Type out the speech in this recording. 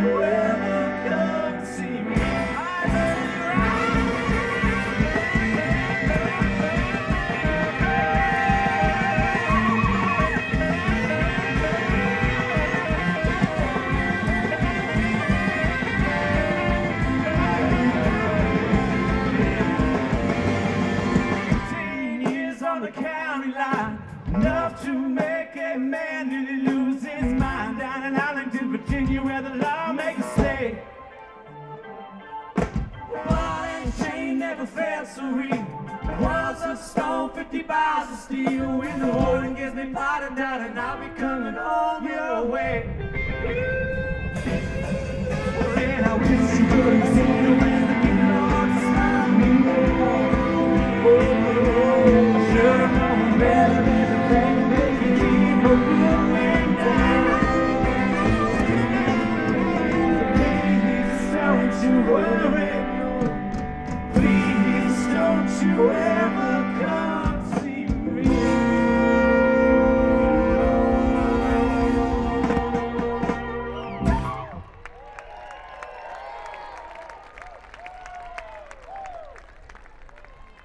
The county line, enough to make a man really lose his mind. Down in Arlington, Virginia, where the lawmakers say ball and chain never felt so real. Walls of stone, 50 bars of steel. When the warden gets me potted down, and I'll be coming home your way. Then I wish you could have seen the